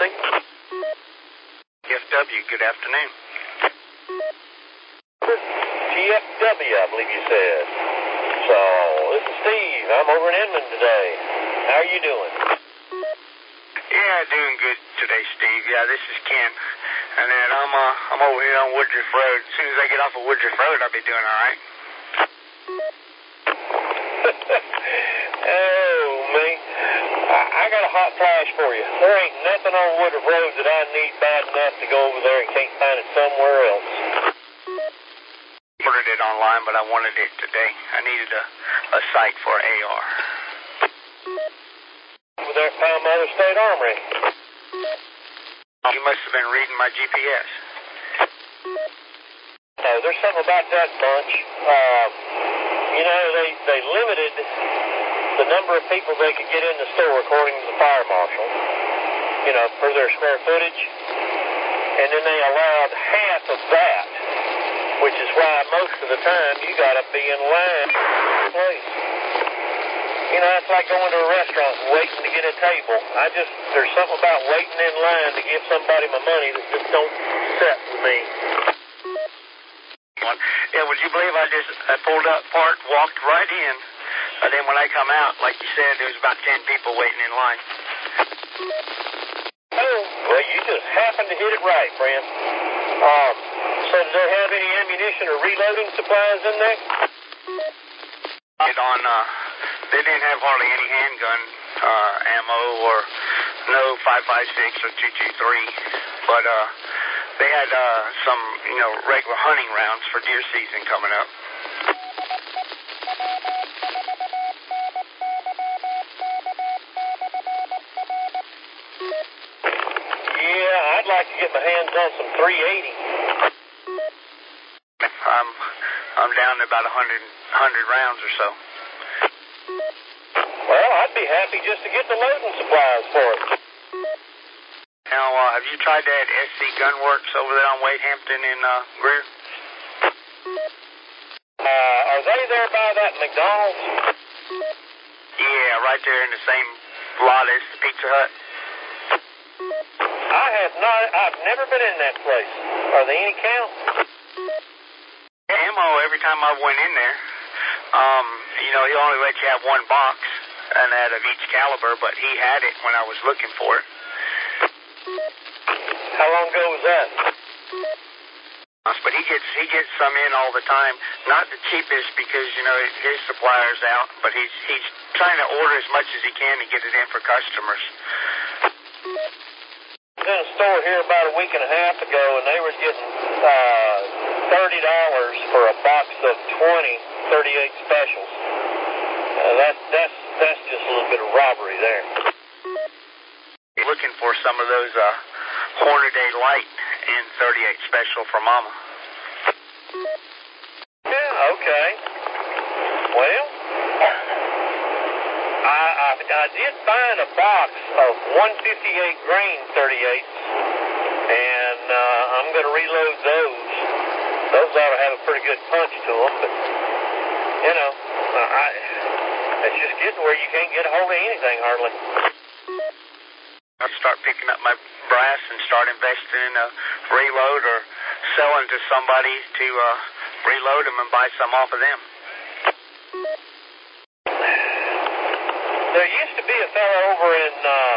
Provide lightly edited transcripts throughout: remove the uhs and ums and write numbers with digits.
speaking? GFW, good afternoon. GFW, I believe you said. So, this is Steve. I'm over in Inman today. How are you doing? Yeah, doing good today, Steve. Yeah, this is Ken. And then I'm over here on Woodruff Road. As soon as I get off of Woodruff Road, I'll be doing all right. Oh, me. I got a hot flash for you. There ain't nothing on Woodruff Road that I need bad enough to go over there and can't find it somewhere else. Ordered it online, but I wanted it today. I needed a site for AR. Over there at Palmetto State Armory. You must have been reading my GPS. No, there's something about that bunch. You know, they limited the number of people they could get in the store according to the fire marshal, you know, for their square footage. And then they allowed half of that, which is why most of the time you got to be in line for a place. You know, it's like going to a restaurant and waiting to get a table. There's something about waiting in line to give somebody my money that just don't set with me. Yeah, would you believe I pulled up, parked, walked right in, and then when I come out, like you said, there was about 10 people waiting in line. Oh, well, you just happened to hit it right, friend. So did they have any ammunition or reloading supplies in there? They didn't have hardly any handgun ammo or no 5.56 or 223, but they had some, you know, regular hunting rounds for deer season coming up. Yeah, I'd like to get my hands on some 380. I'm down to about 100 rounds or so. Well, I'd be happy just to get the loading supplies for it. Now, have you tried that SC Gunworks over there on Wade Hampton in Greer? Are they there by that McDonald's? Yeah, right there in the same lot as the Pizza Hut. I've never been in that place. Are they any count? Ammo every time I went in there. You know, he only let you have one box and that of each caliber, but he had it when I was looking for it. How long ago was that? But he gets some in all the time. Not the cheapest because, you know, his supplier's out, but he's trying to order as much as he can to get it in for customers. I was in a store here about a week and a half ago, and they were getting $30 for a box of 20 38 specials. That's just a little bit of robbery there. Looking for some of those Hornady Light in 38 special for Mama. Yeah, okay. Well, I did find a box of 158 grain 38s, and I'm going to reload those. Those ought to have a pretty good punch to them, but, you know, it's just getting where you can't get a hold of anything hardly. I'll start picking up my brass and start investing in a reload or selling to somebody to reload them and buy some off of them. There used to be a fellow over in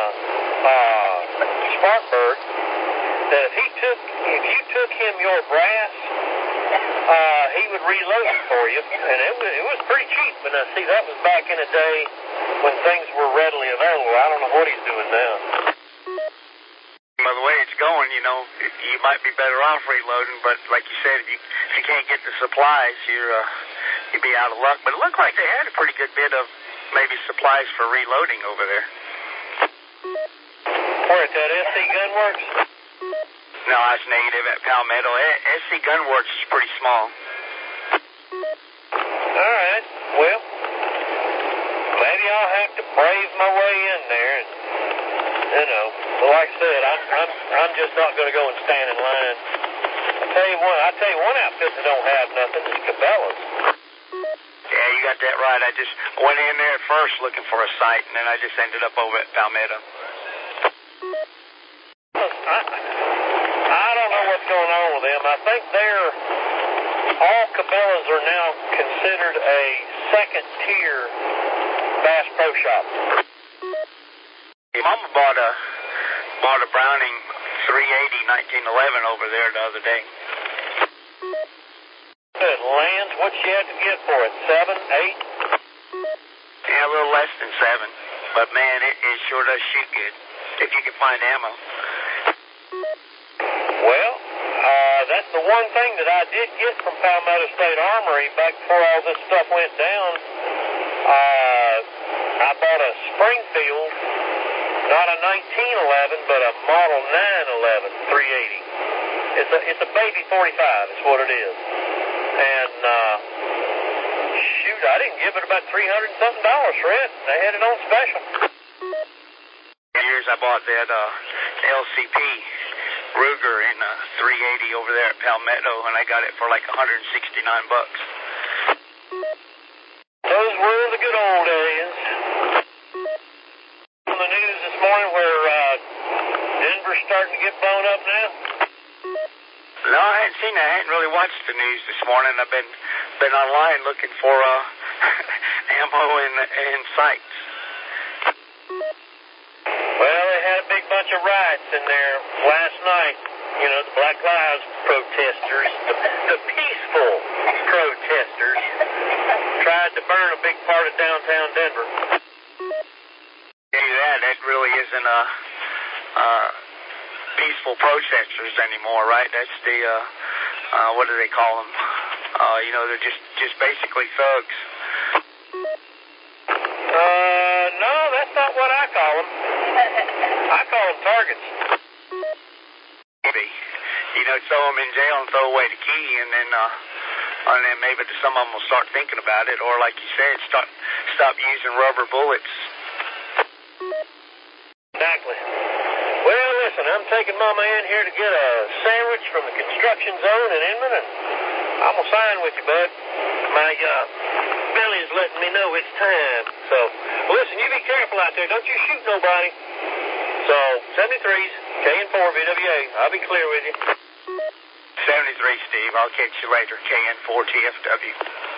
Spartanburg that if you took him your brass, he would reload it for you, and it was pretty cheap. But see, that was back in a day when things were readily available. I don't know what he's doing now. By the way it's going, you know, you might be better off reloading, but like you said, if you can't get the supplies, you'd be out of luck. But it looked like they had a pretty good bit of maybe supplies for reloading over there. Where at that SC Gunworks? No, I was negative at Palmetto. SC Gunworks is pretty small. All right. Well, maybe I'll have to brave my way in there. And, you know, well, like I said, I'm just not going to go and stand in line. I tell you one outfit that don't have nothing is Cabela's. Yeah, you got that right. I just went in there first looking for a site, and then I just ended up over at Palmetto. I don't know what's going on with them. I think all Cabela's are now considered a second-tier Bass Pro Shop. Mama bought a Browning 380 1911 over there the other day. Good lands. What'd she have to get for it? 7, 8? Yeah, a little less than 7. But man, it sure does shoot good if you can find ammo. Well, that's the one thing that I did get from Palmetto State Armory back before all this stuff went down. I bought a Springfield, not a 1911, but a Model 911 380. It's a baby 45 is what it is. And shoot, I didn't give it about $300 and something for it. They had it on special. Years I bought that LCP Ruger in 380 over there at Palmetto, and I got it for like $169. Those were the good old days. On the news this morning where Denver's starting to get blown up now? No, I hadn't seen that. I hadn't really watched the news this morning. I've been online looking for ammo and sights. Well, they had a big bunch of riots in there last night. You know, the Black Lives protesters, the peaceful protesters, tried to burn a big part of downtown Denver. That really isn't peaceful protesters anymore, right? That's the what do they call them? They're just basically thugs. No, that's not what I call them. I call them targets. Maybe, throw them in jail and throw away the key, and then maybe some of them will start thinking about it, or like you said, stop using rubber bullets. Exactly. Well, listen, I'm taking Mama in here to get a sandwich from the construction zone in Inman, and I'm going to sign with you, bud. My belly's letting me know it's time. So, listen, you be careful out there. Don't you shoot nobody. So, 73s, KN4 VWA. I'll be clear with you. 73, Steve. I'll catch you later. KN4 TFW.